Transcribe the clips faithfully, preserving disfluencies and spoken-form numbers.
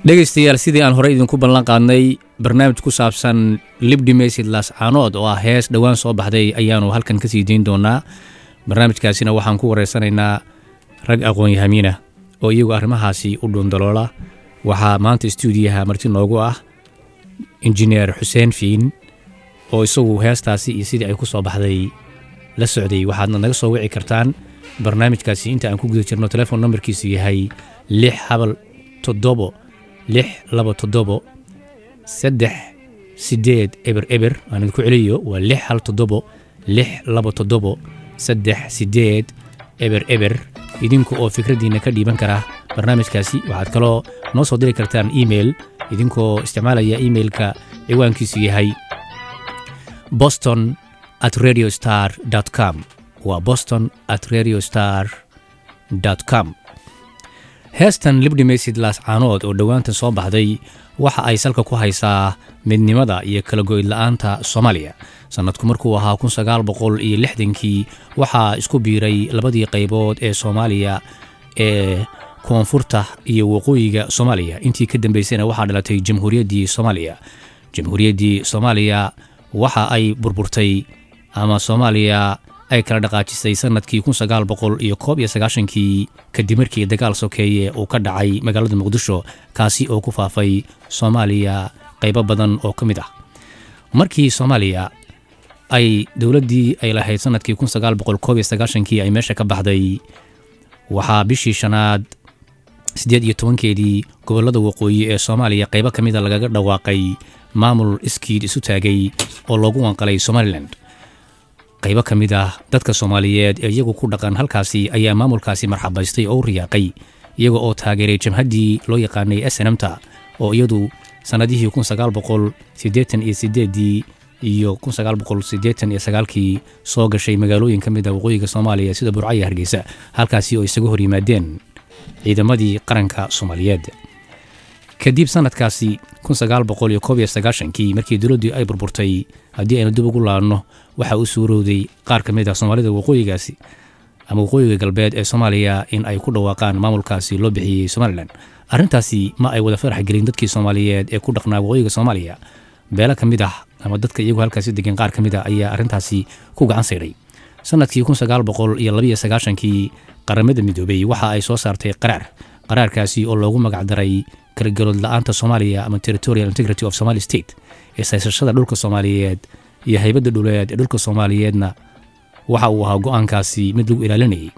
dhegeystayaal sidii aan hore idinku ballan qaadnay barnaamij ku saabsan Libdi Message Las Caanood oo ah hees dhawaan soo baxday ayaanu halkan ka sii deyn doonaa. barnaamijkaasina waxaan ku wareysanaynaa rag aqoon-yahamiina oo iyagu arrimahaasi u dhundaloola. waxaa maanta stuudiyaha marti noogu ah injineer Xuseen Fiin oo isagu heestaasi iyo sidii ay ku soo baxday la socday. waxaadna naga soo wici kartaan barnaamijkaasi inta aan ku guda jirno. telefoon numberkiisu yahay lix habal toddobo lix laba toddobo saddex sideed eber eber. aan idinku celiyo waa lix hal toddobo lix laba toddobo saddex sideed eber eber. idinku oo fikradiina ka dhiiban kara barnaamijkaasi waxaad kaloo noo soo diri kartaan email idinkoo isticmaalaya emailka ciwaankiisu yahay boston at radiostar dot com. waa boston at radiostar dot com. heestan Libdi Message Las Caanood oo dhowaanta soo baxday waxa ay salka ku haysaa midnimada iyo kala go'id la'aanta Soomaaliya. sanadku markuu ahaa kun sagaal boqol iyo lixdankii waxaa isku biiray labadii qaybood ee Soomaaliya ee koonfurta iyo waqooyiga Soomaaliya. intii ka dambeysayna waxaa dhalatay Jamhuuriyaddii Soomaaliya. Jamhuuriyaddii Soomaaliya waxa ay burburtay ama Soomaaliya ay kala dhaqaajisay sanadkii kun sagaal boqol iyo koob iyo sagaashan-kii kadib markii dagaal sokeeye uu ka dhacay magaalada Muqdisho kaasi oo ku faafay Soomaaliya qaybo badan oo ka mid ah. markii Soomaaliya ay dawladdii ay lahayd sanadkii kun sagaal boqol koob iyo sagaashan-kii ay meesha ka baxday waxaa bishii shanaad siddeed iyo tobankeedii gobollada waqooyi ee Soomaaliya qaybo ka mid ah lagaga dhawaaqay maamul iskiid isu taagay oo loogu wanqalay Somaliland. qaybo ka mid ah dadka Soomaaliyeed ee iyagu ku dhaqan halkaasi ayaa maamulkaasi marxabaystay oo riyaaqay iyaga oo taageeray jamhaddii loo yaqaanay S N M ta oo iyadu sanadihii kun sagaal boqol siddeetan iyo siddeed iyo kun sagaal boqol siddeetan iyo sagaal-kii soo gashay magaalooyin ka mid ah waqooyiga Soomaaliya sida Burco iyo Hargeysa, halkaasi oo isaga hor yimaadeen ciidamadii qaranka Soomaaliyeed. kadib sanadkaasi kun sagaal boqol iyo koob iyo sagaashan-kii markii dawladdii ay burburtay, haddii aynu dib ugu laabno waxa uu suurowday qaar ka mid ah Soomaalida waqooyigaasi ama waqooyiga galbeed ee Soomaaliya in ay ku dhawaaqaan maamulkaasi loo bixiyay Somaliland. arrintaasi ma ay wada farax gelin dadkii Soomaaliyeed ee ku dhaqnaa waqooyiga Soomaaliya. beela ka mid ah ama dadka iyagu halkaasi degan qaar ka mid ah ayaa arrintaasi ku gacan sayray. sanadkii kun sagaal boqol iyo laba iyo sagaashan-kii qaramada midoobay waxa ay soo saartay qaraar qaraarkaasi oo loogu magac daray kala go'id la'aanta Soomaaliya ama Territorial Integrity of Somali State. ee saysashada dhulka Soomaaliyeed iyo haybadda dhuleed ee dhulka Soomaaliyeedna waxa uu ahaa go'aankaasi mid lagu ilaalinayay.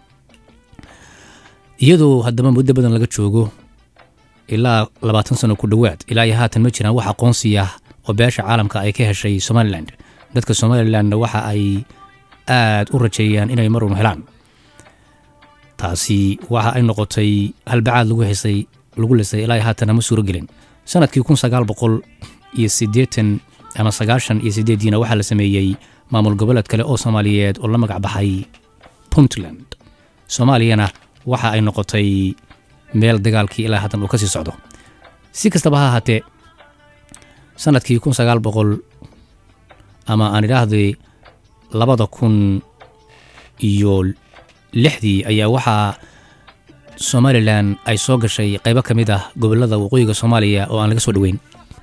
iyadoo haddaba muddo badan laga joogo ilaa labaatan sano ku dhowaad ilaa iyo haatan ma jiraan wax aqoonsi ah oo beesha caalamka ay ka heshay Somaliland. dadka Somalilandna waxa ay aad u rajeeyaan inay mar uun helaan. taasi waxa ay noqotay halbacaad lagu hesay lagu lisay ilaa haatan ma suuro gelin. sanadkii kun sagaal boqol iyo siddeetan ama sagaashan iyo siddeed-diina waxaa la sameeyey maamul goboleed kale oo Soomaaliyeed oo la magac baxay Puntland. Soomaaliyana waxa ay noqotay meel dagaalkii ilaa haatan uu ka sii socdo. si kastaba ha ahaatee sanadkii kun sagaal boqol ama aan idhaahday labada kun iyo lixdii ayaa waxaa Somaliland ay soo gashay qaybo ka mid ah gobollada waqooyiga Soomaaliya oo aan laga soo dhaweyn.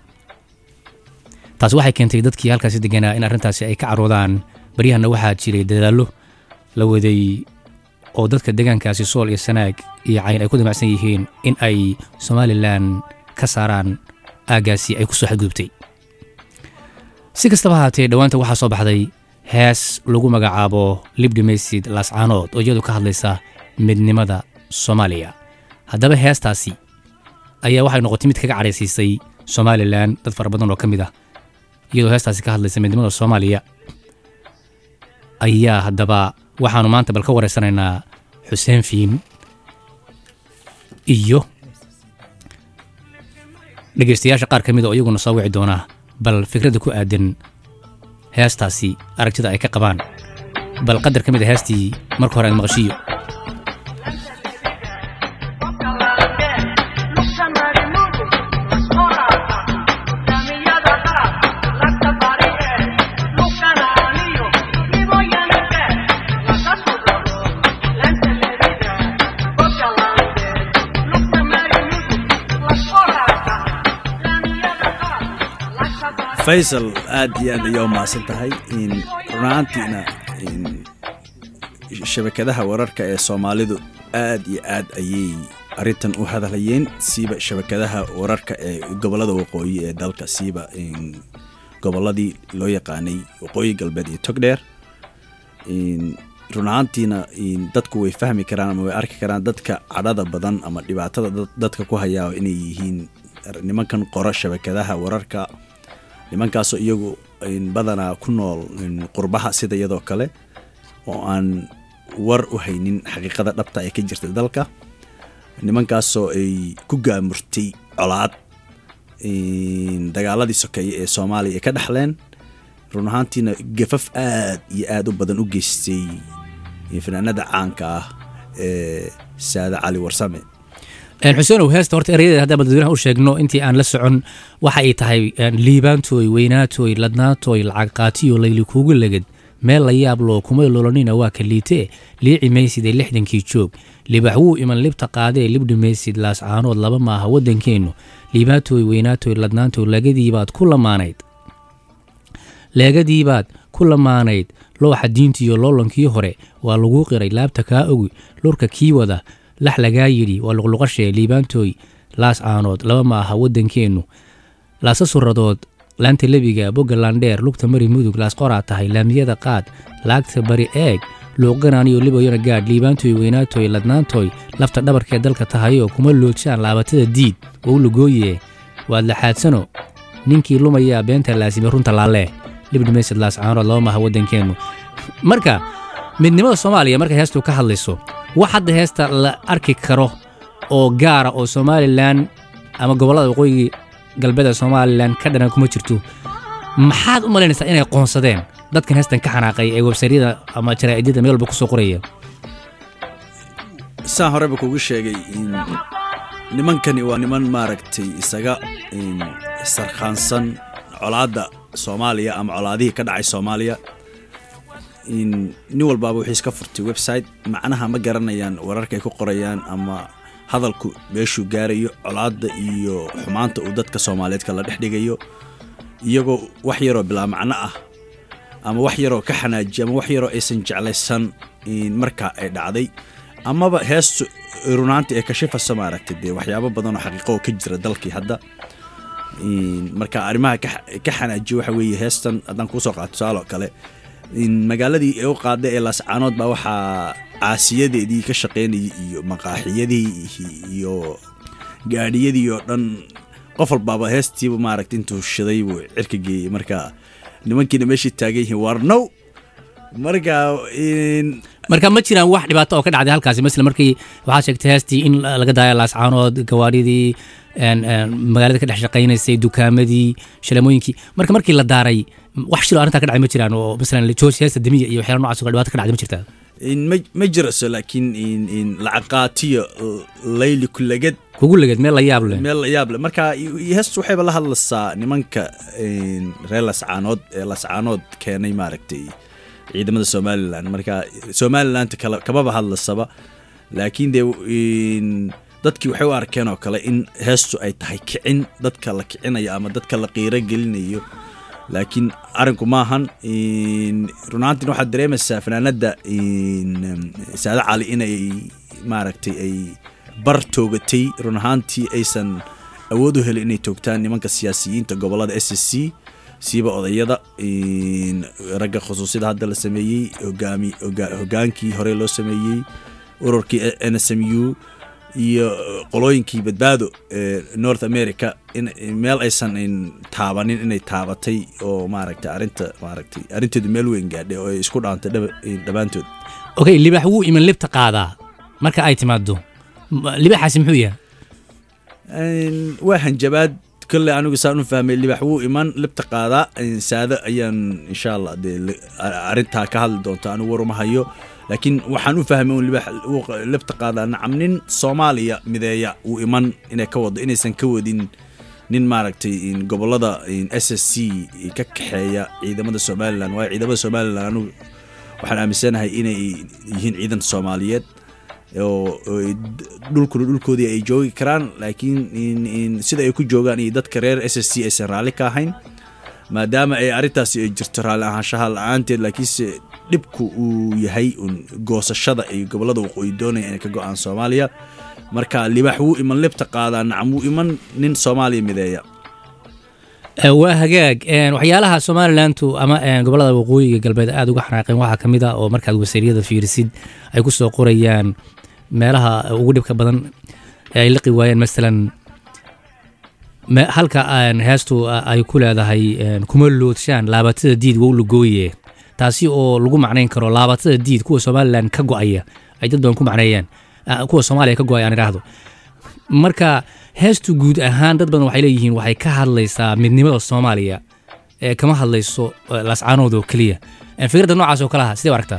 taas waxay keentay dadkii halkaasi deganaa in arrintaasi ay ka caroodaan. baryahanna waxaa jiray dadaallo la waday oo dadka deegaankaasi Sool iyo Sanaag iyo Cayn ay ku damacsan yihiin in ay Somaliland ka saaraan aagaasi ay ku soo xadgudubtay. si kastaba ha ahaatee dhowaanta waxaa soo baxday hees lagu magacaabo Libdi Message Las Caanood oo iyadu ka hadlaysa midnimada Soomaaliya. haddaba heestaasi ayaa waxay noqotay mid kaga careysiisay Somaliland dad fara badan oo ka mid ah. iyadoo heestaasi ka hadlaysa midnimada Soomaaliya ayaa haddaba waxaanu maanta bal ka wareysanaynaa Xuseen Fiin iyo dhegeystayaasha qaar ka mid ah oo iyaguna soo wici doona bal fikradda ku aadan heestaasi aragtida ay ka qabaan. bal qadar ka mid ah heestii marka hore aan maqashiyo. Let's go. faysal aad iyo aad ayuu mahadsantahay in runaantiina in shabakadaha wararka ee Soomaalidu aad iyo aad ayay arintan u hadlayeen siiba shabakadaha wararka ee gobolada waqooyi ee dalka siiba in goboladii loo yaqaanay waqooyi galbeed iyo Togdheer in runaantiina in dadku way fahmi karaan ama way arki karaan dadka cadada badan ama dhibaatada dadka ku haya inay yihiin nimankan qora shabakadaha wararka nimankaasoo iyagu in badana ku nool in qurbaha sida iyadoo kale oo aan war u haynin xaqiiqada dhabta ee ka jirta dalka nimankaasoo ay ku gaamurtay colaad in dagaaladii sokeeye ee Soomaaliya ka dhaxleen run ahaantiina gafaf aad iyo aad u badan u geystay fanaanada caanka ah ee Saada Cali Warsame een Xuseen oo heesta horta ereyada hadda dadweynaha u sheegno intii aan la socon waxa ay tahay liibaantooy weynaatooy ladnaatooy lacag qaatiyo layli kuugu lagad meel la yaab loo kuma lolonina waa kaliite liici maysid lixdankii joog libax wuu iman libta qaadee libdhi maysid laas caanood laba maaha wadankeenu liibaantooy weynaatooy ladnaantooy lagadii baad ku lamaanayd lagadii baad ku lamaanayd looxa diintiyo loolankii hore waa lagu qiray laabta kaa ogi lurka kii wada lax lagaa yidhi waa luqluqashee liibaantooy laas caanood laba maaha wadankeenu laasa suradood laanta lebiga boga landheer lugta mari mudug laas qoraa tahay laamiyada qaad laagta bari eeg luuqanaaniyo libayona gaadh liibaantooy weynaatooy ladnaantooy lafta dhabarkee dalka tahayoo kuma loojaan laabatada diid wou lagooye waad laxaadsano ninkii lumayaa beenta laasime runta laalee libdhimaysad laas caanood laba maaha wadankeenu marka midnimada Soomaaliya marka heestu ka hadlayso wax hadda heesta la arki karo oo gaara oo Somaliland ama gobolada waqooyi galbeedka Somaliland ka dhanan kuma jirto maxaad u malaynaysaa inay qoonsadeen dadkan heestan ka xanaaqay ee website-yada ama jaraa'idada meel walba ku soo qoraya saan horeba kugu sheegay in nimankani waa niman maaragtay isaga in sarxaansan colaada Soomaaliya ama colaadihii ka dhacay Soomaaliya in nin walba wuxuu iska furtay website macnaha ma garanayaan wararka ay ku qorayaan ama hadalku meeshu gaarayo colaada iyo xumaanta uu dadka Soomaaliyeed kala dhexdhigayo iyagoo wax yar oo bilaa macna ah ama wax yar oo ka xanaajiya ama wax yar oo aysan jeclaysan in marka ay dhacday ama ba heestu runaanti ee ka shifaysa maaragtay waxyaabo badan oo xaqiiqo ka jira dalkii hadda in marka arimaha ka xanaajiyo waxa weeye heestan hadan ku soo qaato saalo kale in magaaladii ay u qaaday ee Laas Caanood ba waxa caasiyadeedii ka shaqeynayay iyo maqaaxiyadii iyo gaadhiyadii oo dhan qof walba heestiiba maaragtay intuu shiday uu cirka geeyay marka nimankiina meeshii taagay yihiin warnow marka in marka ma jiraan wax dhibaato oo ka dhacday halkaas misla markii waxa sheegtay heestii in laga daayo Laas Caanood gawaadhidii een magaalada ka dhex shaqeynaysay dukaamadii shalamooyinkii marka markii la daaray wax shil arinta ka dhacay ma jiraan oo misalan George heesta damiya iyo waxyaalo noocaas oo dhibaato ka dhacday ma jirtaa in ma jiraso laakiin in in lacaqaatiyo layli kulagad kugu lagad meel la yaab leh meel la yaab leh marka heestu waxay la hadlaysaa nimanka in reer Laas Caanood ee Laas Caanood keenay maaragtay ciidamada Somaliland marka Somaliland kala kaba hadlasaba laakiin de in dadkii waxay u arkeen oo kale in heestu ay tahay kicin dadka la kicinayo ama dadka la qiiro gelinayo laakiin arinku maahan in runaantii waxa dareemaysaa fanaanada in Saada Cali inay maaragtay ay bar toogatay runaantii aysan awood u helin inay toogtaan nimanka siyaasiyiinta gobolada S S C siiba odayada in ragga khusuusida hadda la sameeyay hogaami hogaankii hore loo sameeyay ururkii N S M U iyo qolooyinkii badbaado ee North America in meel aysan in taabanin inay taabatay oo maaragtay arinta maaragtay arinteedu meel weyn gaadhay oo isku dhaantay dhabaantood okay libax wuu iman libta qaadaa marka ay timaado libaxaasi muxuu yahay in waa hanjabaad كل أنا قصان فهم اللي بحوه إيمان لبتقاضى سادة أيام إن شاء الله دي أردتها كهال دونت أنا ورا ما هيو لكن وحنو فهمون اللي بح لبتقاضى أنا عاملين صوماليا مذيع وإيمان إن كود إن سنكودين نين ماركتي إن قبل هذا إن إس إس سي كحياة إذا مدة سوماليا نوع إذا مدة سوماليا أنا وحنا عمسنا هاي إن يهين عيدا الصوماليات dhulku dhulkoodii ay joogi karaan laakiin in in sida ay ku joogaan iyo dadka reer S S C ay raali ka ahayn maadaama ay arrintaasi ay jirto raalli ahaanshaha la-aanteed laakiinse dhibku uu yahay un goosashada ay gobollada waqooyi doonaya inay ka go-aan Soomaaliya marka libaax wuu iman libta qaadaa nacam wuu iman nin Soomaaliya mideeya waa hagaag waxyaalaha Somalilandu ama gobollada waqooyiga galbeed aad uga xanaaqeen waxa kamid ah oo markaad wasiirada fiirisid ay ku soo qorayaan meelaha ugu dhibka badan ay liqi waayeen masalan halka aan heestu ay ku leedahay kuma loodshaan laabatada diid waa lugooye taasi oo lagu macnayn karo laabatada diid kuwa Somaliland ka go'aya ay dad badan ku macneeyaan kuwa Soomaaliya ka go'ay aan iraahdo marka heestu guud ahaan dad badan waxay leeyihiin waxay ka hadlaysaa midnimada Soomaaliya ee kama hadlayso lascaanood oo kaliya fikradda noocaas oo kala ah sidee aragtaa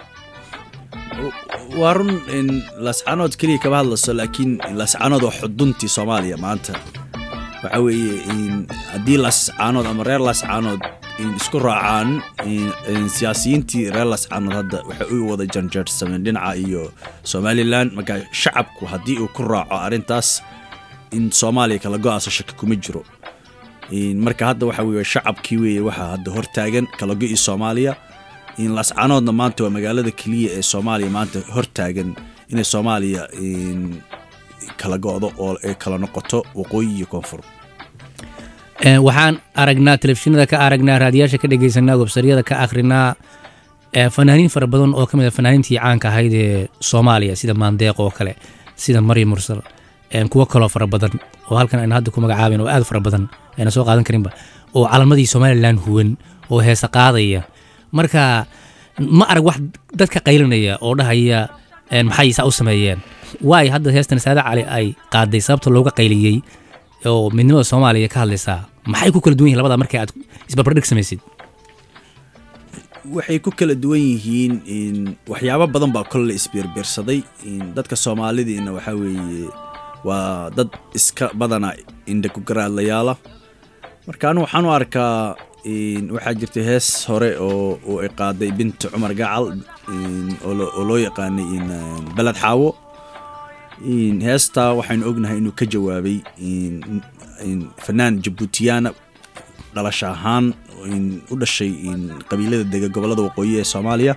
warun in lascaanood kaliya kama hadlayso laakiin lascaanood oo xuduntii Soomaaliya maanta waxa weeye in hadii lascaanood ama reer lascaanood in isku raacaan in siyaasiyiintii reer lascaanood hadda waxa uu wada janjeersameen dhinaca iyo Somaliland marka shacabku hadii uu ku raaco arintaas in Soomaaliya kala go'aasho shaki kuma jiro in marka hadda waxa weeye shacabkii weeye waxa hadda hortaagan kala go'i Soomaaliya in lascaanoodna maanta waa magaalada kaliya ee Soomaaliya maanta hortaagan in Soomaaliya in kala go'do oo ay kala noqoto waqooyi iyo koonfur ee waxaan aragnaa telefishinada ka aragnaa raadiyaasha ka dhageysanaa website-yada ka akhrinaa ee fanaaniin fara badan oo kamid ah fanaaniintii caanka ahayd ee Soomaaliya sida Maandeeq oo kale sida Maryam Mursal ee kuwa kale fara badan oo halkan ay hadda ku magacaabeen oo aad fara badan ayna soo qaadan karinba oo calamadii Somaliland huwan oo heesa qaadaya marka ma arag wax dadka qaylinaya oo dhahaya een maxay isa u sameeyeen way hadda heestan Saada Cali ay qaaday sababta looga qayliyay oo midnimada Soomaaliya ka hadlaysaa maxay ku kala duwan yihiin labada markay aad isbarbardhig sameeysid waxay ku kala duwan yihiin in waxyaabo badan baa kala isbiirbiirsaday in dadka Soomaalidiina waxa weeye waa dad iska badana inda ku garaadlayaala marka anu waxaan u arkaa in waxa jirtay hees hore oo oo ay qaaday binta Cumar Gacal in oo loo yaqaanay in balad xaawo in heesta waxaan ognahay inuu ka jawaabay in in fanaan Djiboutiana dhalasho ahaan in u dhashay in qabiilada dega gobolada waqooyi ee Soomaaliya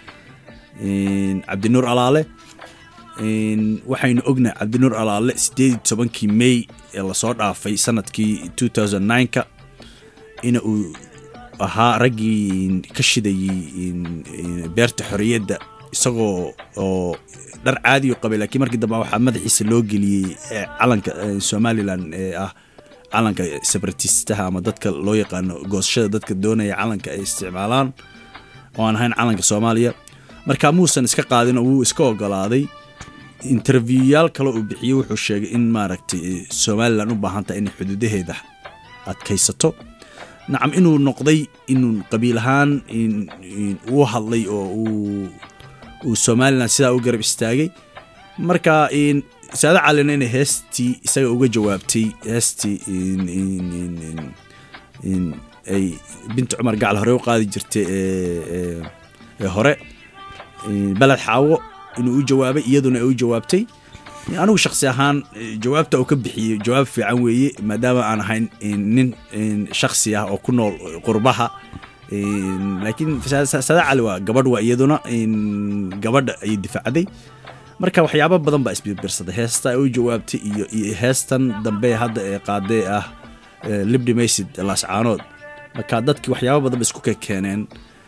in Cabdinuur Alaale in waxaan ognahay Cabdinuur Alaale sideed iyo tobankii May ee la soo dhaafay sanadkii two thousand nine ka in uu ahaa ragii ka shidayay in beerta xorriyadda isagoo oo dhar caadi u qabay laakiin markii dambe waxa madaxiisa loo geliyay calanka Somaliland ee ah calanka separatistaha ama dadka loo yaqaan goosashada dadka doonaya calanka ay isticmaalaan oo aan ahayn calanka Soomaaliya marka muusan iska qaadin oo uu iska ogolaaday interviewyaal kale uu bixiyay wuxuu sheegay in maaragtay Somaliland u baahan tahay in xuduudaheeda adkaysato nacam inuu noqday inuu qabiil ahaan in uu hadlay oo uu uu Somaliland sida uu garab istaagay marka in Saada Cali inay heestii isaga uga jawaabtay heestii in in in ay binta Cumar Gacal hore u qaadi jirtay ee ee hore balad xaawo inuu u jawaabay iyaduna ay u jawaabtay anigu shakhsi ahaan jawaabta uu ka bixiyay jawaab fiican weeye maadaama aan ahayn nin shakhsi ah oo ku nool qurbaha laakiin Saada Cali waa gabadh waa iyaduna in gabadha ay difaacday marka waxyaabo badan baa isbiirbiirsaday heesta ay u jawaabtay iyo heestan dambe hadda ee qaaday ah libdi maysid lascaanood marka dadkii waxyaabo badan isku keeneen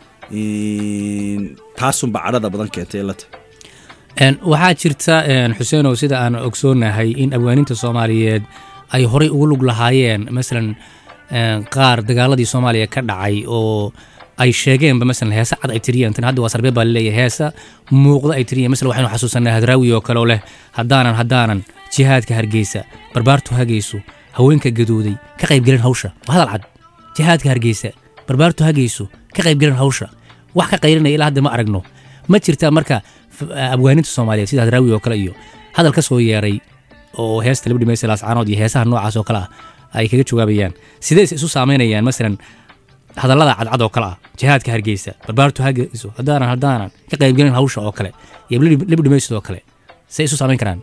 in taasun bacrada badan keentay lata een waxa jirta een Xuseeno sida aan ogsoonahay in abwaaninta Soomaaliyeed ay horay ugu lug lahaayeen mesela een qaar dagaaladii Soomaaliya ka dhacay oo ay sheegeen ba mesela heesa cad ay tiriyeen tan hadda waa sarbe baa leeyahay heesa muuqda ay tiriyeen mesela waxaanu xasuusanaa Hadraawi oo kale oo leh hadaanan hadaanan jihaadka Hargeysa barbaartu hageyso haweenka gadooday ka qayb galeen hawsha hadal cad jihaadka Hargeysa barbaartu hageyso ka qayb galeen hawsha wax ka qaylinay ilaa hadda ma aragno ma jirta marka abwaaninta Soomaaliyeed sida Hadraawi oo kale iyo hadal ka soo yeeray oo heesta Libdi Maysid Lascaanood iyo heesaha noocaas oo kale ay kaga jawaabayaan sidee isu saameynayaan mesela hadallada cadcad oo kale ah jihaadka Hargeysa barbaartu hageyso hadaanan hadaanan ka qayb galeen hawsha oo kale iyo Libdi Maysid oo kale say isu saameyn karaan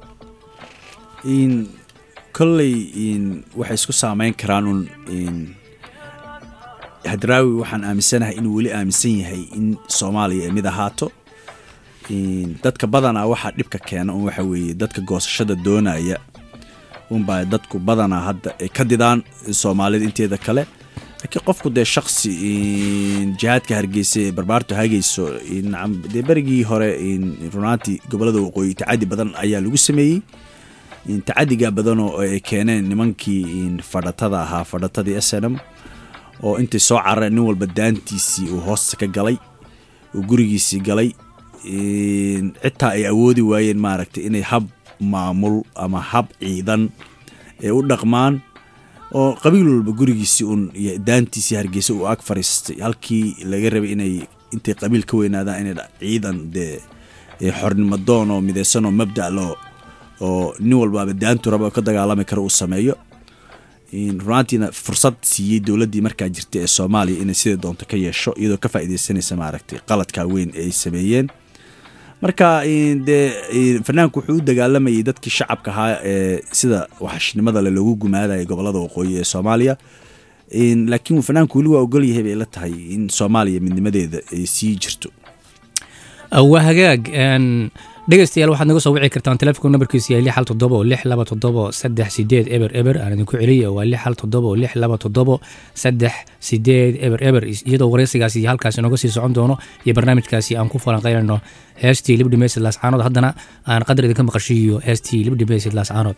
in kulli in waxay isku saameyn karaan in hadraawi waxaan aaminsanahay inuu weli aaminsan yahay in Soomaaliya mid ahaato in dadka badanaa waxa dhibka keena oo waxa weeye dadka goosashada doonaya unbaa dadku badanaa hadda ay ka didaan Soomaalida inteeda kale laakiin qofku de shakhsi in jihadka Hargeysa barbaarto hageyso in de barigii hore in runtii gobolada waqooyi tacadi badan ayaa lagu sameeyay in tacadiga badan oo ay keeneen nimankii in fadhatada ahaa fadhatadii S N M oo intii soo carray nin walba daantiisii uu hoos ka galay oo gurigiisii galay in xitaa ay awoodi waayeen maaragtay inay hab maamul ama hab ciidan ee u dhaqmaan oo qabiil walba gurigiisii un daantiisii Hargeysa uu ag fariistay halkii laga rabay inay intay qabiil ka weynaadaan inay ciidan de xornimo doon oo mideysan oo mabda' loo oo nin walba daantu rabo ka dagaalami karo uu sameeyo in runtiina fursad siiyay dawladii markaa jirtay ee Soomaaliya inay sidoo doonto ka yeesho iyadoo ka faa'iideysanaysa maaragtay qaladka weyn ay sameeyeen marka in de fanaanku wuxuu dagaalamayay dadkii shacabka ahaa ee sida waxashnimada loogu gumaaday gobolada waqooyi ee Soomaaliya in laakiin fanaanku wali waa ogol yahay bay la tahay in Soomaaliya midnimadeeda ay sii jirto waa hagaag een dhegeystayaal waxaad naga soo wici kartaan telefoon numberkiisu yahay lix hal toddoba lix laba toddoba saddex sideed eber eber aan idinku celiyo waa lix hal toddoba lix laba toddoba saddex sideed eber eber iyadoo wareysigaasi halkaas inooga sii socon doono iyo barnaamijkaasi aan ku falanqeynayno heestii Libdi Meesid Laascaanood haddana aan qadar idinka maqashiyo heestii Libdi Meesid Laascaanood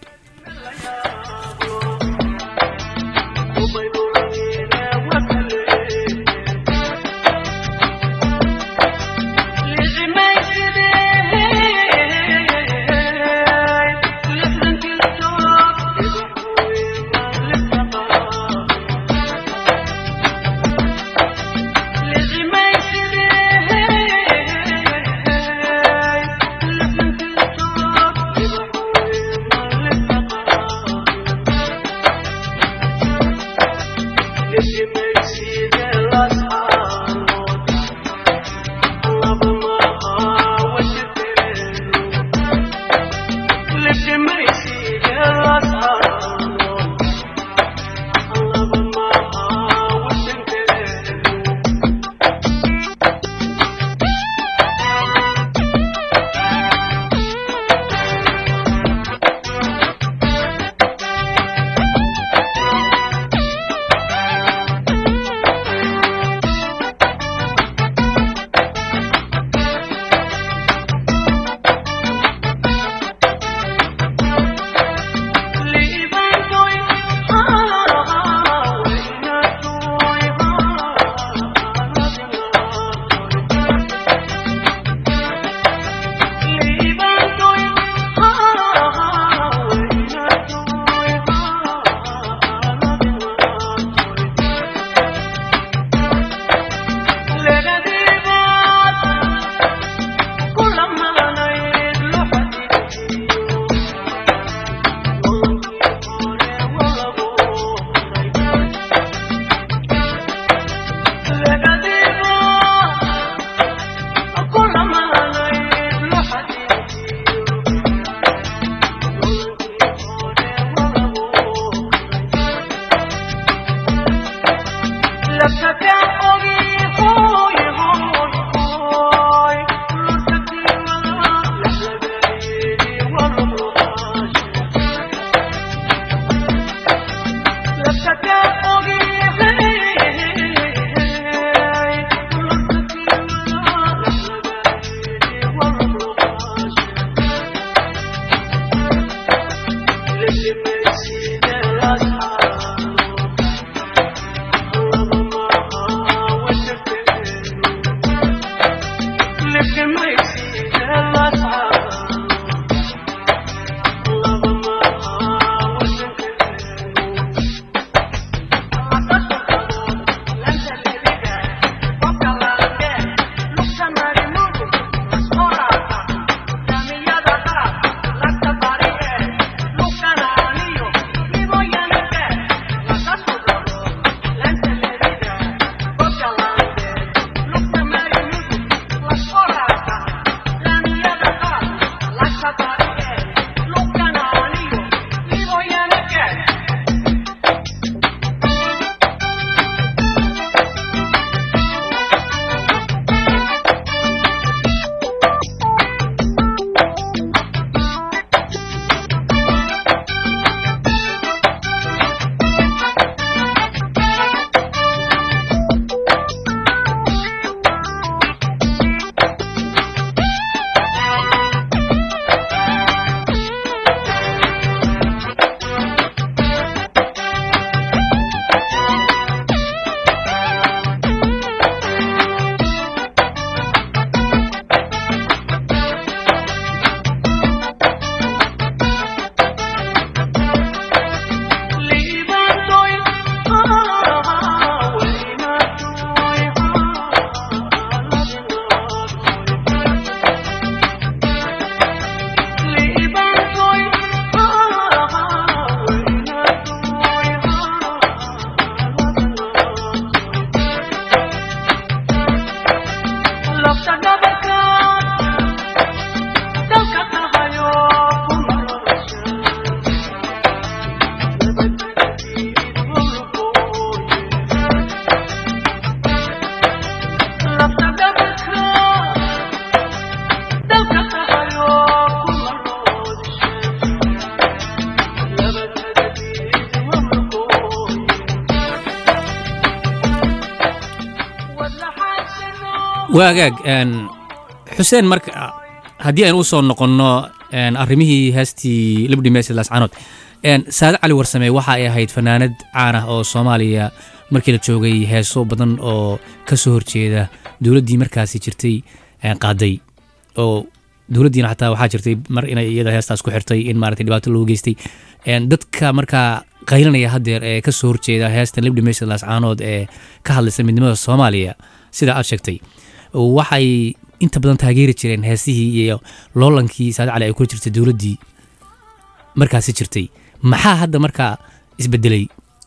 waagaag xuseen marka haddii aynu u soo noqonno arrimihii heestii libdhi meesid laascaanood saade cali warsame waxa ay ahayd fanaanad caan ah oo soomaaliya markii la joogay heeso badan oo ka soo horjeeda dowladdii markaasi jirtay qaaday oo dowladdiina xataa waxaa jirtay mar inay iyada heestaas ku xirtay in maaragtay dhibaato loogu geystay dadka markaa qaylinaya haddeer ee ka soo horjeeda heestan libdhi meesid laascaanood ee ka hadlaysa midnimada soomaaliya sida aad sheegtay waxay inta badan taageeri jireen heesihii iyo loolankii saade cali ay kula jirtay dowladdii markaasi jirtay maxaa hadda markaa isbedelay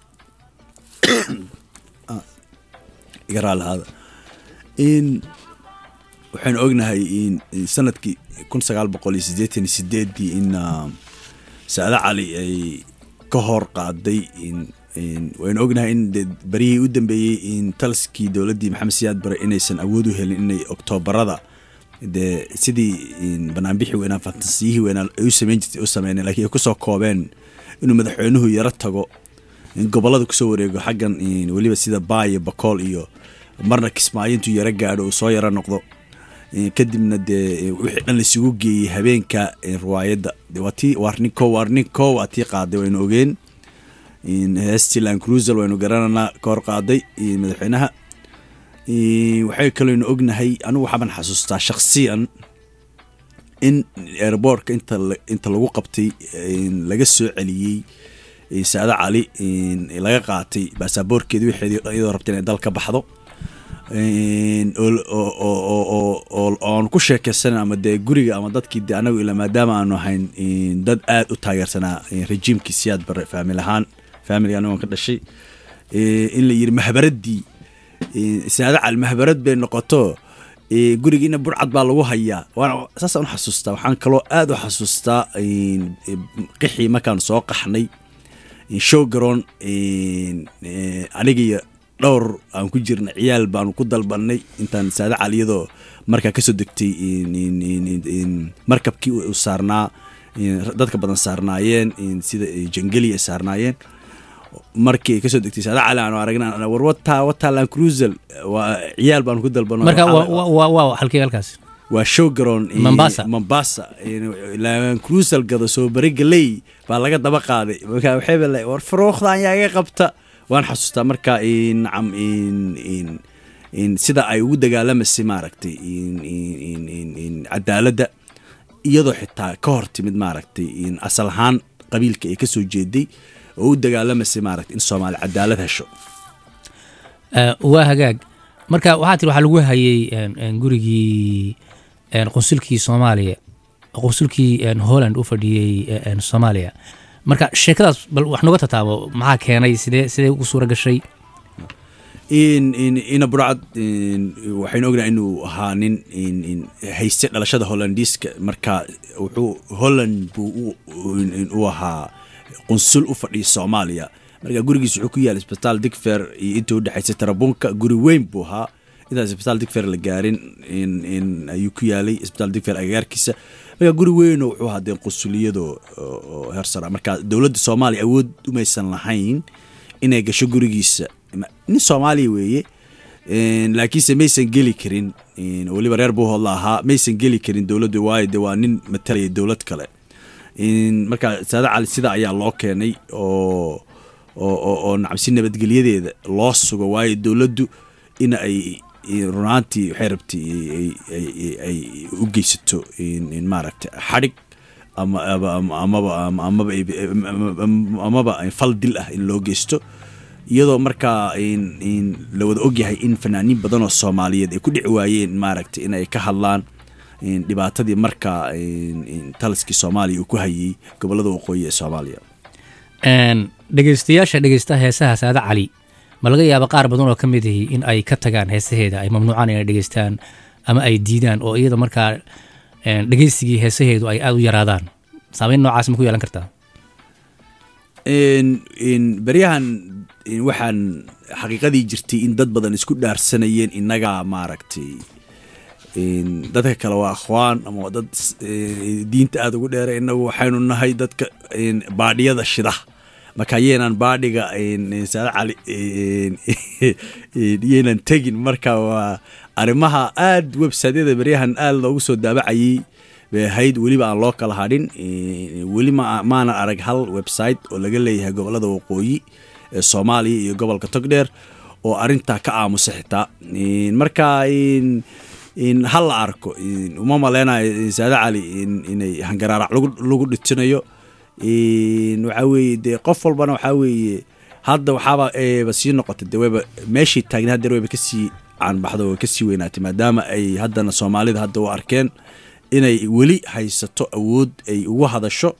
igaraalahaada in waxaan ognahay in sanadkii kun sagaal boqol iyo siddeetan iyo sideedii in saade cali ay ka hor qaaday in waynu ognahay in barihii u dambeeyey in talskii dowladdii maxamed siyaad bare inaysan awood u helin inay oktoobarada dee sidii banaanbixi weynaa fantasiyihii weynaa ay u samayn jirtay u sameyneen laakiin ay kusoo koobeen inuu madaxweynuhu yaro tago gobollada kusoo wareego xaggan weliba sida baayo bakool iyo marna kismaayo intuu yaro gaadho uu soo yaro noqdo kadibna dee wixii dhan laisugu geeyey habeenka riwaayadda waa tii warninko warninko waa tii qaaday waynu ogeen heestii land cruiser waynu garananaa ka hor qaaday madaxweynaha waxay kalooynu ognahay anigu waxaaban xasuustaa shakhsiyan in airbortka inta inta lagu qabtay laga soo celiyey saade cali laga qaatay baasaboorkeeda wixeedii iyadoo rabta inay dal ka baxdo oon ku sheekaysanan ama dee guriga ama dadkii de anagu ilaa maadaama aanu ahayn dad aad u taageersanaa rejiimkii siyaad bare faamil ahaan faamiliga anigoon ka dhashay in la yidhi mahbaraddii saade cali mahbarad bay noqoto gurigiina burcad baa lagu hayaa waana saasaan u xasuustaa waxaan kaloo aad u xasuustaa qixii markaan soo qaxnay showgaroon anigiyo dhowr aan ku jirna ciyaal baanu ku dalbanay intaan saade cali iyadoo markaa kasoo degtay markabkii u saarnaa dadka badan saarnaayeen sida jangeli ay saarnaayeen markii ay kasoo degtay saade cali aanu aragna war wataa wataa land cruiser waa ciyaal baanu ku dalbano marka waa halkii halkaas waa showgaroon Mombasa Mombasa land cruiser gado soo barigaley baa laga daba qaaday marka waxay baa war faruuqdan yaaga qabta waan xasuustaa marka nacam in sida ay ugu dagaalamasay maaragtay in cadaaladda iyadoo xitaa ka hor timid maaragtay in asal ahaan qabiilka ay ka soo jeeday oo u dagaalamasay maaragtay in Soomaali cadaalad hesho waa hagaag marka waxaa tiri waxaa lagu hayay gurigii qunsulkii Soomaaliya qunsulkii Holland u fadhiyey Soomaaliya marka sheekadaas bal wax nooga tataabo maxaa keenay sidee sidee ugu suura gashay in in ina burcad waxaynu ognahay inuu ahaa nin in hayste dhalashada Hollandiiska marka wuxuu Holland buu u ahaa qunsul u fadhiya Soomaaliya marka gurigiisa wuxuu ku yaal isbitaal Digfaar iyo inta u dhaxaysay Tarabuunka guri weyn buu ahaa intaas isbitaal Digfaar la gaarin in in ayuu ku yaalay isbitaal Digfaar agagaarkiisa marka guri weyn oo wuxuu hadeen qunsuliyado heersara marka dawladda Soomaaliya awood umaysan lahayn inay gasho gurigiisa nin Soomaaliya weeye laakiin samaysan geli karin waliba reer buu lahaa maysan geli karin dawladdu waayde waa nin matalaya dawlad kale marka saade cali sida ayaa loo keenay oo oo oo nacabsi nabadgelyadeeda loo sugo waayo dawladdu in ay runaantii waxay rabtay ay u geysato in maaragtay xadhig ama amaba amaba amaba fal dil ah in loo geysto iyadoo markaa in la wada ogyahay in fanaaniin badan oo Soomaaliyeed ay ku dhici waayeen maaragtay in ay ka hadlaan dhibaatadii markaa talskii Soomaaliya uu ku hayay gobolada waqooyi ee Soomaaliya dhegeystayaasha dhegeysta heesaha saade cali ma laga yaaba qaar badan oo ka mid ah in ay ka tagaan heesaheeda ay mamnuucaan inay dhageystaan ama ay diidaan oo iyada markaa dhegeysigii heesaheedu ay aad u yaraadaan saameyn noocaas ma ku yeelan kartaa in baryahan waxaan xaqiiqadii jirtay in dad badan isku dhaarsanayeen inaga maaragtay dadka kale waa akhwaan ama dad diinta aad ugu dheer inagu waxaynu nahay dadka baadhiyada shida marka yeenan baadhiga saade cali yeenan tegin marka waa arrimaha aad website-yada baryahan aad loogu soo daabacayay bay ahayd weliba aan loo kala hadhin weli maana arag hal website oo laga leeyahay gobolada waqooyi ee Soomaaliya iyo gobolka Togdheer oo arintaa ka aamusa xitaa marka in hal la arko uma maleenayo Saada Cali inay hangaraarac lagu dhitinayo waxa weeye de qof walbana waxa weeye hadda waxaaba ee sii noqotay dawaba meeshii taagna hadda way ka sii aan baxdo ka sii weynaatay maadaama ay haddana Soomaalida hadda u arkeen inay weli haysato awood ay ugu hadasho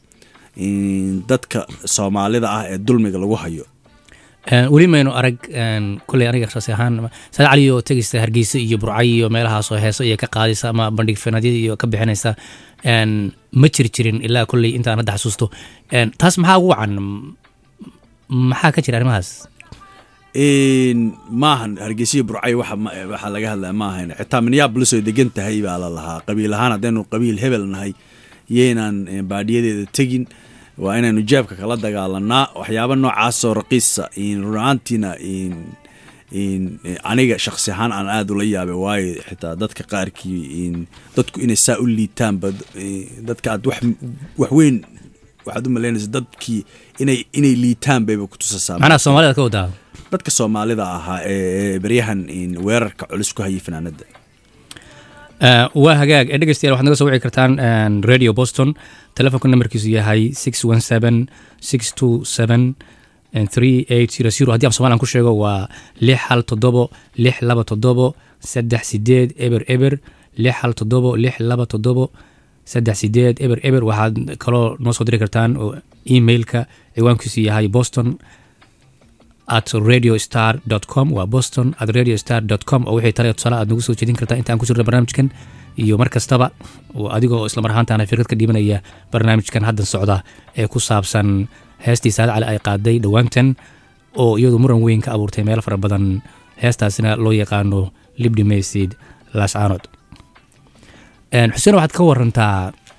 dadka Soomaalida ah ee dulmiga lagu hayo weli maynu arag kulay aniga shakhsi ahaan Saada Cali oo tagista Hargeysa iyo Burcay iyo meelahaas oo heeso iyo ka qaadaysa ama bandhig fanaaniyada iyo ka bixinaysa een ma jiri jirin ilaa kulay inta aan hadda xasuusto een taas maxaa ugu wacan maxaa ka jira arrimahaas in maahan Hargeysa iyo Burcay waxa waxa laga hadlaa maahan xitaa Minneapolis oo degan tahay baa la lahaa qabiil ahaan hadaynu qabiil hebel nahay yeenan baadiyadeeda tagin waa inaynu jeebka kala dagaalanaa waxyaabo noocaas oo raqiisa in runaantina in in aniga shakhsi ahaan aan aad u la yaabay waay xitaa dadka qaarkii in dadku inay saa u liitaan dadka aad wax wax weyn waxaad u maleynaysaa dadkii inay inay liitaan bay ku tusaysaa macnaha Soomaalida ka wadaa dadka Soomaalida ahaa ee baryahan in weerarka culus ku hayay fanaanada waa hagaag dhegeystayaal waxaad naga soo wici kartaan Radio Boston telefoonka numberkiisu yahay six one seven six two seven three eight zero zero haddii aan Soomaalian ku sheego waa lix hal toddobo lix laba toddobo saddex sideed eber eber lix hal toddobo lix laba toddobo saddex sideed eber eber waxaad kaloo noo soo diri kartaan oo emailka ciwaankiisu yahay boston at radiostar dot com waa boston at radiostar dot com oo wixii tale tusaale aad nagu soo jeedin kartaa inta aan ku jirno barnaamijkan iyo mar kastaba oo adigoo isla mar ahaantaana fikrad ka dhibanaya barnaamijkan hadda socda ee ku saabsan heestii Saada Cali ay qaaday dhawaantan oo iyadu muran weyn ka abuurtay meel fara badan heestaasina loo yaqaano Libdi Maysid Laascaanood een Xuseen waxaad ka warantaa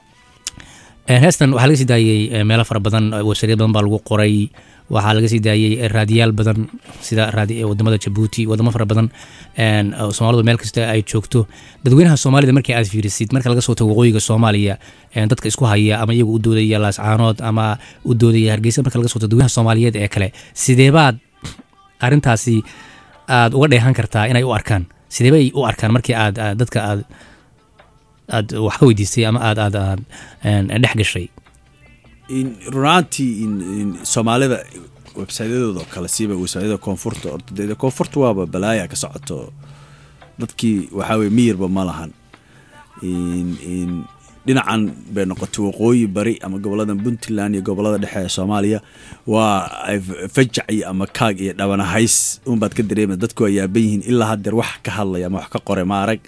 een heestan waxa laga sii daayay meel fara badan website badan baa lagu qoray waxaa laga sii daayay raadiyaal badan sida raadiyo wadamada Djibouti wadamo fara badan een Soomaalidu meel kasta ay joogto dadweynaha Soomaalida markii aad fiirisid marka laga soo tago waqooyiga Soomaaliya een dadka isku haya ama iyagu u doodaya Laascaanood ama u doodaya Hargeysa marka laga soo tago dadweynaha Soomaaliyeed ee kale sidee baad arintaasi aad uga dheehan kartaa inay u arkaan sidee bay u arkaan markii aad dadka aad aad wax ka weydiisay ama aad aad een dhex gashay in runanti in Soomaalida website-yadooda kala siiba website-yada koonfurta ortodayda koonfurta waaba balaaya ka socoto dadkii waxa weey miyirba ma lahan in in dhinacan bay noqotay waqooyi bari ama gobolada Puntland iyo gobolada dhexe ee Soomaaliya waa fajci ama kaag iyo dhabana hays un baad ka dareemay dadku ay yaabayeen ilaa hadda wax ka hadlaya ama wax ka qoray ma arag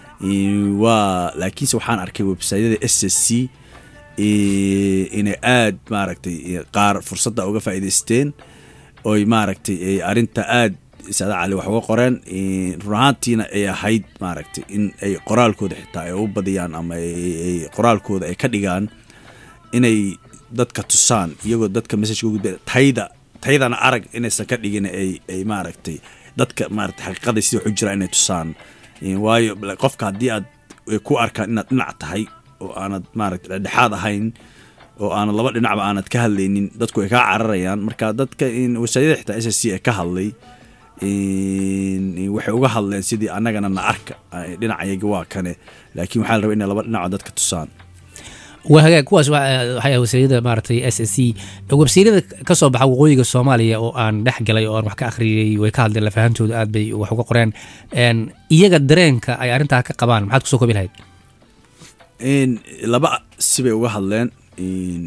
waa laakiin waxaan arkay website-yada S S C inay aad maaragtay qaar fursadda uga faa'iideysteen oo maaragtay arinta aad Saada Cali wax uga qoreen runaantiina ay ahayd maaragtay in ay qoraalkooda xitaa ay u badiyaan ama ay qoraalkooda ay ka dhigaan inay dadka tusaan iyagoo dadka message ugu gudbay tayda taydana arag inaysan ka dhigin ay ay maaragtay dadka maaragtay xaqiiqada sida wax u jira inay tusaan waayo qofka haddii aad ku arkaan inaad dhinac tahay oo aanad maaragtay dhexaad ahayn oo aan laba dhinacba aanad ka hadlaynin dadku ay ka cararayaan marka dadka in wasaaradda xitaa S S C ay ka hadlay in waxay uga hadleen sidii anagana na arka dhinacayaga waa kane laakiin waxa la rabaa in laba dhinac dadka tusaan وهاجا كواس waxay wasaaradda maartay S S C website-yada ka soo baxa waqooyiga Soomaaliya oo aan dhex galay oo aan wax ka akhriyay way ka hadleen la fahantooda aad bay wax uga qoreen een iyaga dareenka ay arinta ka qabaan maxaad ku soo koobi lahayd in laba sibay uga hadleen in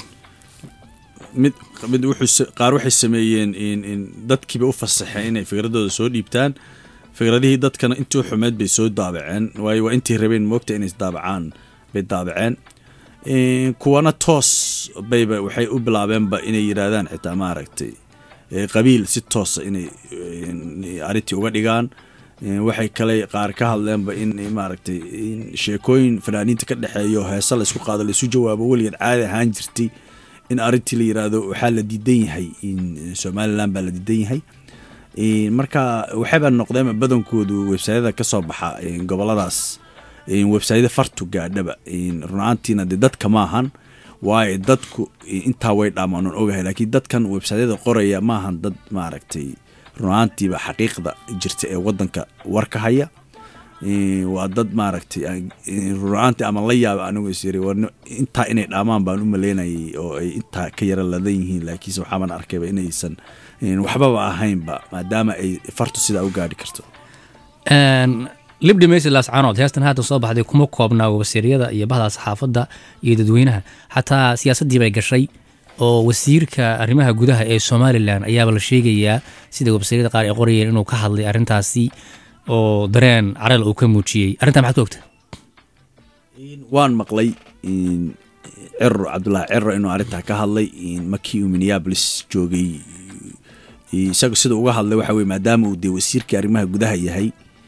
mid mid wuxuu qaar waxay sameeyeen in in dadkiiba u fasaxeen inay fikradooda soo dhiibtaan fikradihii dadkana intii xumeed bay soo daabaceen way waa intii rabeen moogta inay daabacaan bay daabaceen in kuwana toos bayba waxay u bilaabeenba inay yiraahdaan xitaa maaragtay qabiil si toos inay arintii uga dhigaan waxay kale qaar ka hadleenba in maaragtay sheekooyin fanaaniinta ka dhaxeeyo heesa la isku qaado la isu jawaabo waligeed caadi ahaan jirtay in arintii la yiraahdo waxa la diidan yahay in Somaliland baa la diidan yahay marka waxayba noqdeen badankoodu websayada ka soo baxa goboladaas websayada fartu gaadhaba runaantiina de dadka maahan waayo dadku intaa way dhaamaan ogahay laakiin dadkan websayada qoraya maahan dad maaragtay runaantiiba xaqiiqda jirta ee wadanka warka haya waa dad maaragtay runaantii ama la yaaba anigu isiri intaa inay dhaamaan baan u maleynayay oo ay intaa ka yara ladan yihiin laakiinse waxaaban arkayba inaysan waxbaba ahaynba maadaama ay fartu sidaa u gaadhi karto libdhi maysid laascaanood heestan hadda soo baxday kuma koobnaa wasiiryada iyo bahda saxaafadda iyo dadweynaha xataa siyaasaddii bay gashay oo wasiirka arrimaha gudaha ee somalilan ayaaba la sheegayaa sida websayada qaar ay qorayeen inuu ka hadlay arrintaasi oo dareen careel uu ka muujiyey arrintaa maxaad ku ogta waan maqlay ciro cabdullaahi ciro inuu arrintaa ka hadlay markii uu minneapolis joogay isaga sida uga hadlay waxa weye maadaama uu dee wasiirkii arrimaha gudaha yahay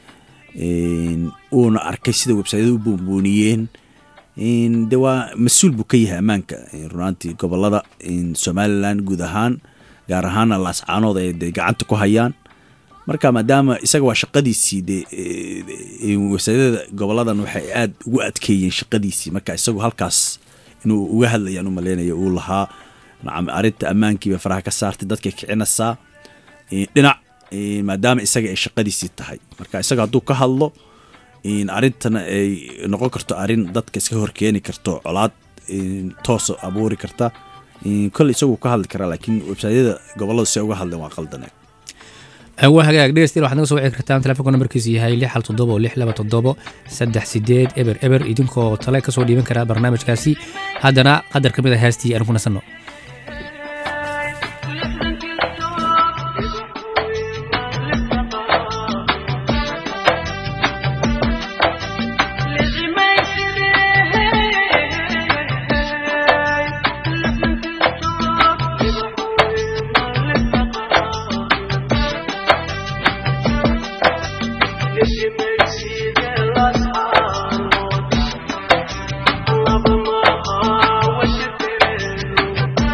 uuna arkay sida websayada u buunbuuniyeen de waa mas-uul buu ka yahay ammaanka runaantii gobolada somalilan guud ahaan gaar ahaana laascaanood ay de gacanta ku hayaan marka maadaama isaga waa shaqadiisii de websayada goboladan waxay aad ugu adkeeyeen shaqadiisii marka isagu halkaas inuu uga hadlayaan u maleynayo uu lahaa arrinta ammaankiiba faraha ka saartay dadkay kicinaysaa dhinac maadaama isaga ay shaqadiisii tahay marka isaga hadduu ka hadlo arrintana ay noqon karto arrin dadka iska horkeeni karto colaad tooso abuuri karta kole isagu ka hadli karaa laakiin websayada goboladu si uga hadleen waa qaldaneed waa hagaag dhegeystayaal waxaad naga soo wici kartaan telefoonka nambarkiisu yahay lix hal toddobo lix laba toddobo saddex sideed eber eber idinkoo tale ka soo dhiiban karaa barnaamijkaasi haddana qadar ka mid a heestii aan ku nasanno Love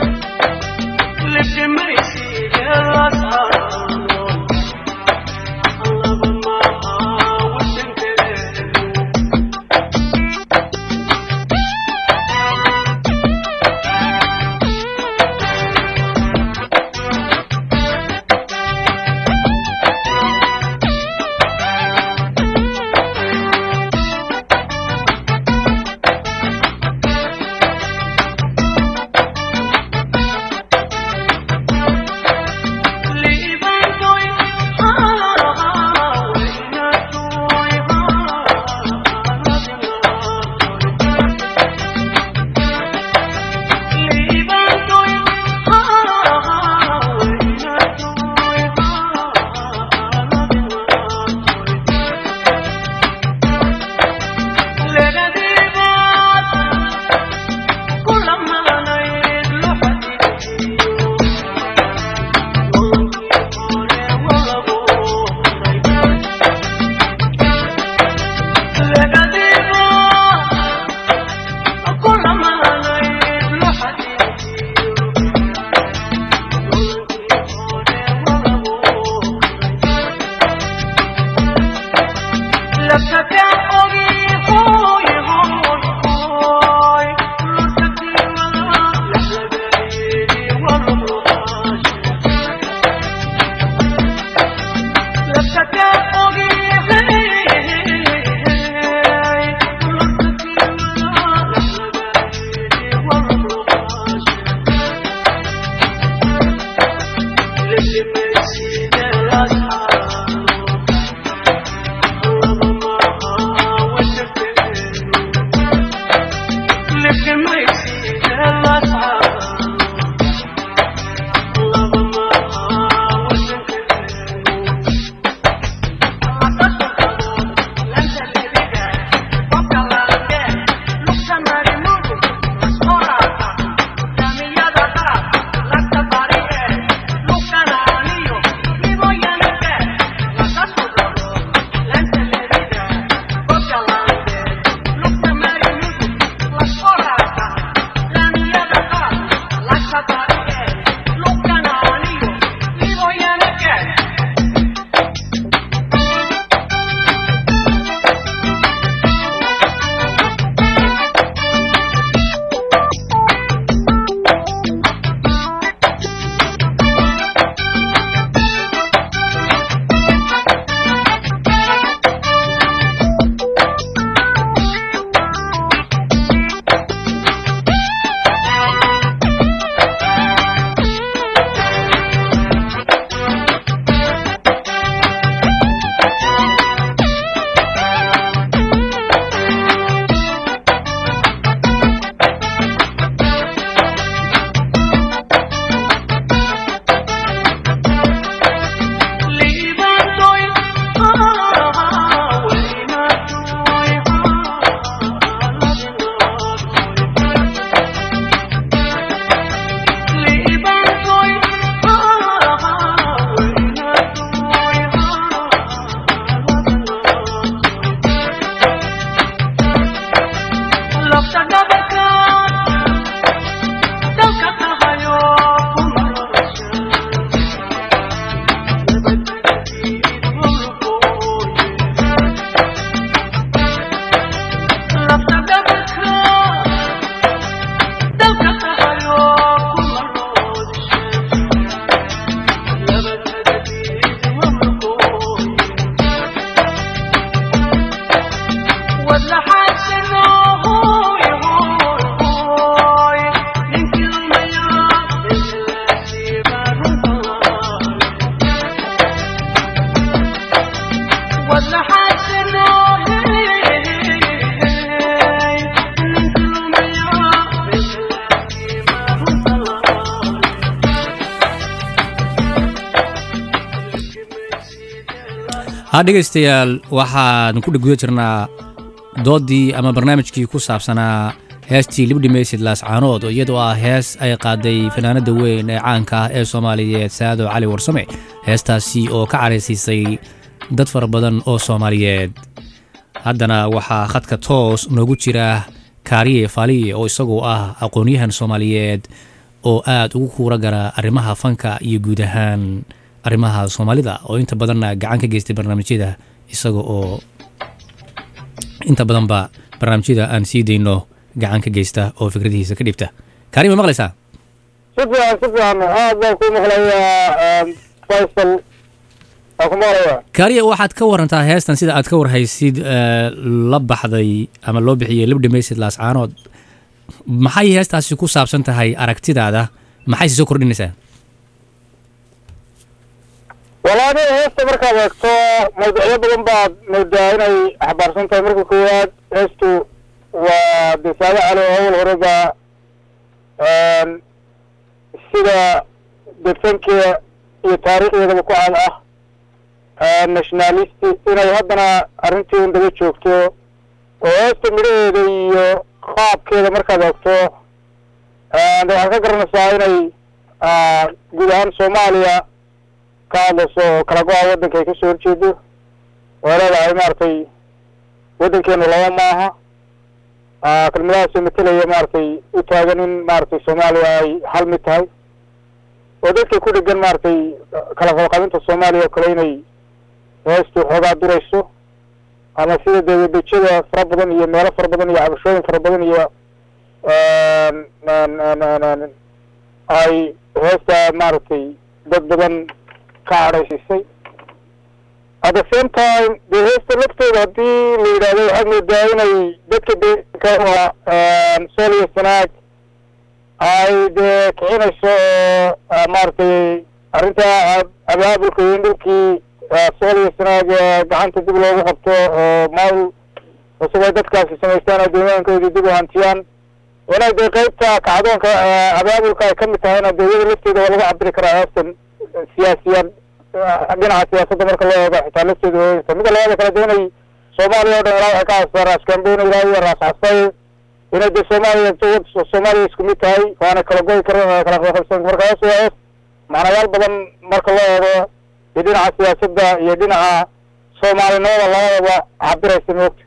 ها dhegeystayaal waxaan ku dhigyo jirnaa doodii ama barnaamijkii ku saabsanaa heestii libdhimaysid laascaanood oo iyadoo ah hees ay qaaday fanaanada weyn ee caanka ah ee Soomaaliyeed Saado Cali Warsame heestaasi oo ka careysiisay dad fara badan oo Soomaaliyeed haddana waxaa khadka toos noogu jira Kaariye Faaliye oo isagoo ah aqoonyahan Soomaaliyeed oo aad ugu kuura gara arrimaha fanka iyo guud ahaan arrimaha Soomaalida oo inta badan gacan ka geystay barnaamijyada isaga oo inta badan ba barnaamijyada aan sii deyno gacan ka geysta oo fikradihiisa ka dhibta Karim ma maqlaysaa sidoo sidoo aad ku maqlayaa Faisal aku maqlayaa Karim waxaad ka warantaa heestan sida aad ka warhaysid la baxday ama loo bixiyay libdhimaysid laascaanood maxay heestaasi ku saabsan tahay aragtidaada maxay soo kordhinaysaa والله هسه مركز اكتو موضوعية بدن بعض مودعين اي احبار سنتا مركز كواد هستو ودسالة على اول هرقة سيدا دفنكي يتاريخ يدى بكو عن اه ناشناليستي انا يهدنا ارنتي وندبي تشوفتو وهستو مريه دي خاب كيدا مركز اكتو انا حقاقر نساين اي قدان سوماليا kaadasoo kala go'a waddanka ay ka soo horjeedo waa leedahay maaragtay waddankeenu laba maaha kelmadahaasoo matalaya maaragtay u taagan in maaragtay Soomaaliya ay hal mid tahay oo dadka ku dhegan maaragtay kala falqabinta Soomaaliya oo kale inay heestu xoogaa durayso ama sida dawladajada fara badan iyo meelo fara badan iyo cabashooyin fara badan iyo ay heesta maaragtay dad badan كارثي. At the same time, the history of the leader had made the decade and Solia Senate. I the Kenya saw Marty Arita Ababu Kuinduki, Solia Senate, Ganta Dulo up to Mal, so that class is some extent doing the Duhantian. When I did Kadonka Ababu come to China, they were lifted all of Africa. سياسيا dhinaca siyaasadda marka loo eego xitaa lafteedu kamida labada kala doonay Soomaaliya oo dhan ka asar askambeyn ilaa raas xasay inay de Soomaaliya tood Soomaaliya isku mid tahay waana kala goy karaan kala qaybsan markaas oo macnayaal badan marka loo eego dhinaca siyaasadda iyo dhinaca Soomaalinimada labadaba cabiraysan waqti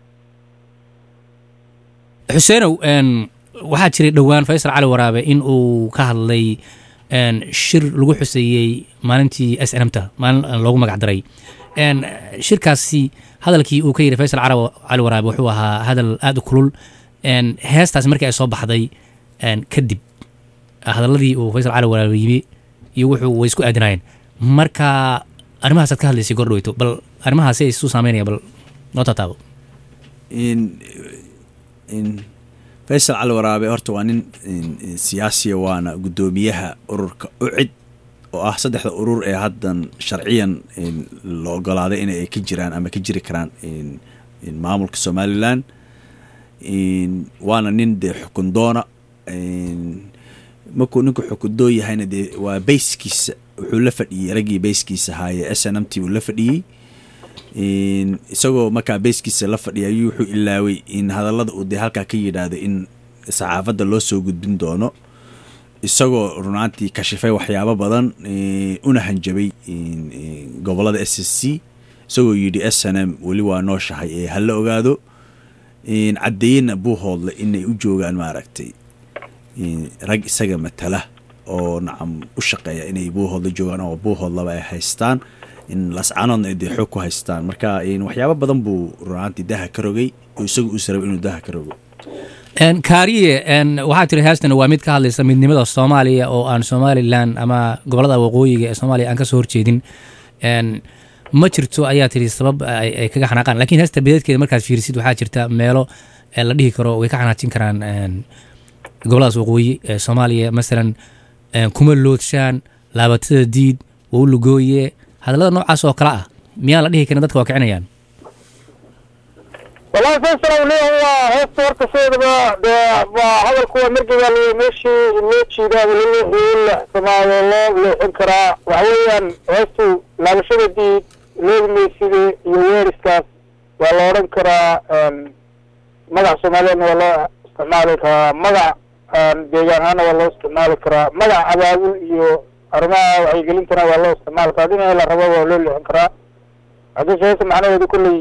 Xuseenow een waxa jiray dhawaan Faisal Cali Waraabe in uu ka hadlay ان شر lagu xuseeyay maalintii S N M ta maalin loogu magac daray ان shirkaasi hadalkii uu ka yiri Faisal Cali Waraabe wuxuu ahaa hadal aad u kulul ان heestaas markii ay soo baxday ان kadib hadaladii uu Faisal Cali Waraabe yimi iyo wuxuu way isku aadinayeen marka arrimahaas aad ka hadlaysay gordhoyto bal arrimahaas ay soo saameynayaan bal nota taabo in in Faisal Cali Waraabe horta waa nin siyaasi waana gudoomiyaha ururka ucid oo ah saddexda urur ee haddan sharciyan loo ogolaaday in ay ka jiraan ama ka jiri karaan in maamulka Somaliland in waana nin de xukun doona in markuu ninku xukun doo yahayna de waa basekiisa wuxuu la fadhiyay ragii basekiisa haaye S N M T uu la fadhiyay in isagoo markaa basekiisa la fadhiyay wuxuu ilaaway in hadallada uu de halka ka yiraahdo in saxaafadda loo soo gudbin doono isagoo runaantii kashifay waxyaabo badan una hanjabay in gobolada S S C isagoo yiri S N M wali waa noo shahay ee hal la ogaado caddeeyna buuhoodle inay u joogaan maaragtay rag isaga matala oo nacam u shaqeeya inay buuhoodle joogaan oo buuhoodlaba ay haystaan in lascaanoodna ay dee xoog ku haystaan marka waxyaabo badan buu runaantii daha ka rogay oo isagu uu sarabay inuu daha ka rogo kaariye waxaa tiri heestana waa mid ka hadlaysa midnimada soomaaliya oo aan somalilan ama gobolada waqooyiga ee soomaaliya aan ka soo horjeedin ma jirto ayaa tiri sabab ay kaga xanaaqaan laakiin heesta bedeedkeeda markaad fiirisid waxaa jirta meelo la dhihi karo way ka xanaajin karaan goboladaas waqooyi ee soomaaliya masalan kuma loodshaan laabatada diid waa u lugooye hadallada noocaas oo kale ah miyaan la dhihi karin dadka waa kicinayaan والله فيصل وليه هو هيك صورت سيد با هذا الكوة مرقبة اللي ماشي ماشي ده اللي اللي سبحان الله اللي انكرا وحويا هيستو لا بشر دي لازم يصير يويرس كاس والله انكرا مدع سوماليا والله استعمالك مدع ديجان انا والله استعمالك مدع اباول يو ارما waxay gelin karaan والله استعمالك hadina la rabo waa loo انكرا هذا شيء macnaheedu kulli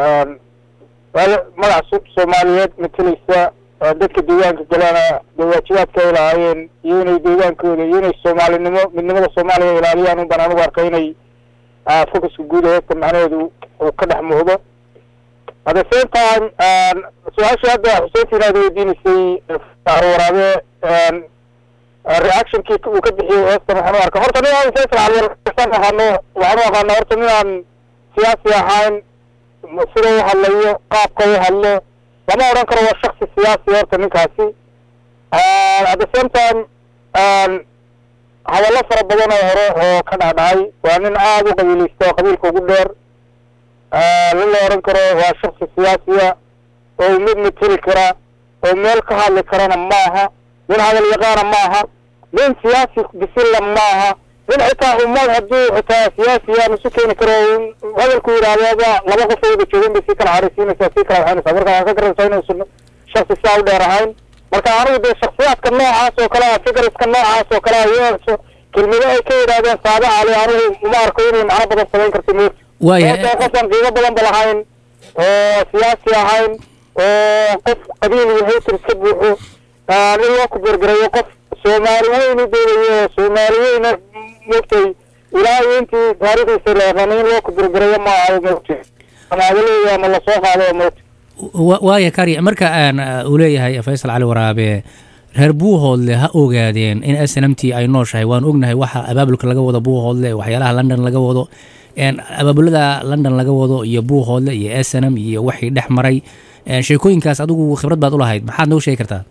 magac Soomaaliyeed matalaysa dadka deegaanka galana waajibaadka ay lahaayeen iyo inay deegaankooda iyo inay Soomaalinimo midnimada Soomaaliya ilaaliyaan u banaan u arkay inay focuska guud ee macnaheedu uu ka dhex muuqdo at the same time su'aasha hadda Xuseen aad weydiinisay waraabe reaction kii uu ka bixiyay heesta waxaan u arkaa horta ninaan Faysal Cali waxaan waxaan aqaanaa horta ninaan siyaasi ahayn sida uu hadlayo qaabka uu hadlo lama oran karo waa shakhsi siyaasi horta ninkaasi at the same time hadallo fara badan oo hore oo ka dhacdhacay waa nin aad u qabiilaysta oo qabiilka ugu dheer lama oran karo waa shakhsi siyaasiya oo mid mateli kara oo meel ka hadli karana maaha nin hadal yaqaana maaha nin siyaasi bisilla maaha من حتى أمال هدو حتى سياسية مسكين كرون هذا الكوير هذا لما قصوا بتشوفين بسيك العريسين سياسيك الحين فبركة فكرة سوينا شخص الساعة دارهين مركا عرض بالشخصيات كنوع عاص وكلا فكرة كنوع عاص وكلا يوم كلمة كير هذا صعب على عرض وماركين من عرض الصوين كرتمير ويا قصة قيمة بلن بلهين سياسية هين قف قبيل يهيت السبوع لله كبر جري قف سوماليين دولية سوماليين مكتي إلى أنت تاريخ السلامين لو كبر جري ما عاد مكتي أنا أقول يا ملا صوف على مكتي ويا كاري مركا أنا أولي هاي فيصل علي ورابي هربوه اللي هأوجادين إن أسلمتي أي نوش حيوان أجنه وح أبابلك لجوده بوه اللي وحيالها لندن لجوده إن أبابلك لندن لجوده يبوه اللي يأسلم يوحي دحمري شيكوين كاس أدو خبرات بعض هاي ما حد نو شيء كرتها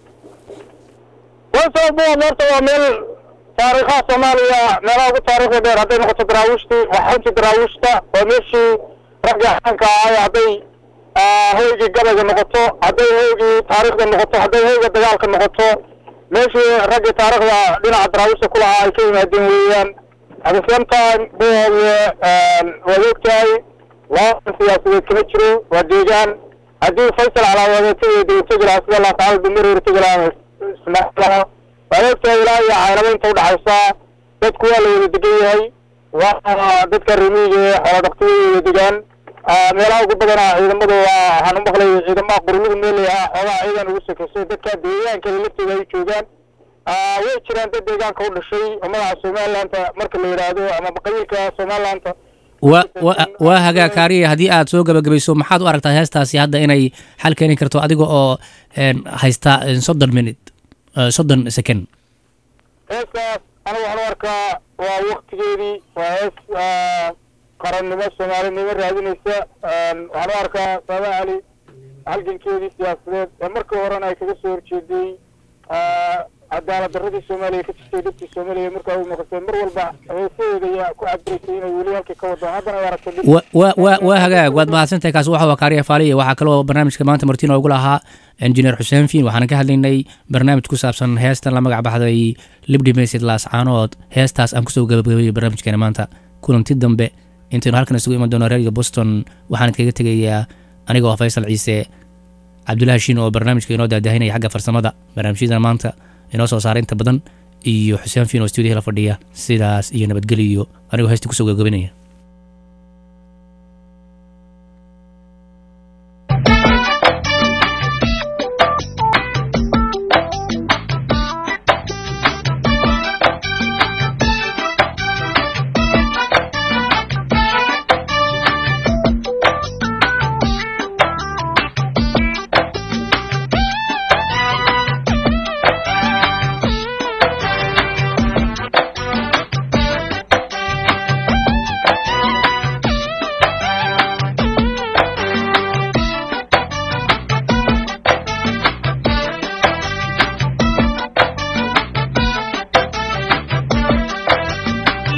وصل بوه مرتوا من تاريخها Soomaaliya meelaha ugu taariikhda dheer haday noqoto daraawishti waxaan daraawishta oo meeshii ragga xanka ah haday hoyga gabaga noqoto haday hoyga taariikhda noqoto haday hoyga dagaalka noqoto meeshii ragga taariikhda dhinaca daraawishta kula ay ka yimaadeen weeyaan at the same time wadaagtay waa siyaasadeed kama jiro waa deegaan haddii Faysal Cali wadaagtay dowladda sida Allah taala dumar urtigalaan ismaaciil وأنا لا يعلم أنت ولا حسا تدخل على الدقيقة وتذكر رمية على دقيقة دقان ملاك بدنا إذا ما هو هنبغى إذا ما قرنوا مليا هذا أيضا وسك سو تذكر دقيقة كلمة تجاي شوجان ويشتري أنت دقان كل شيء وما عسومال أنت مركل يرادو أما بقية كسومال أنت و و وهجا كاري هدي أتسوق بجبيسو محد وأركتها هستا سيادة إني حال كاني كرتو أديكو أو هستا صدر منت صدن سكن هسه أنا وأنا أركا ووقت جدي وهس قرن نمس سماري نمر هذه نسا وأنا أركا سبع علي هالجن كذي سياسات أمرك ورانا كذا صور كذي عدالة الردي السومالي كتشتيدت السومالي أمرك أول مقصد مر والبع هسه يا كعبرتين يوليها ككوضة هذا أنا أركا و و و وهجا قد ما سنتك كاسوحة وكارية فعلية وحكلوا برنامج كمان تمرتين ويقولها انجينير حسين فين waxaan ka hadlaynay barnaamij ku saabsan heestan la magac baxday Libdi Message Las Caanood heestaas aan ku soo gabagabeeyay barnaamijkeena maanta kulanti dambe intaan halkan isugu iman doono Radio Boston waxaan kaga tagayaa anigoo Faysal Ciise Cabdullaahi Shiin oo barnaamijka inoo daadahinaya xagga farsamada barnaamijyada maanta inoo soo saaray inta badan iyo Xuseen Fiin oo studio la fadhiya sidaas iyo nabadgeliyo anigoo heesta ku soo gabagabeynaya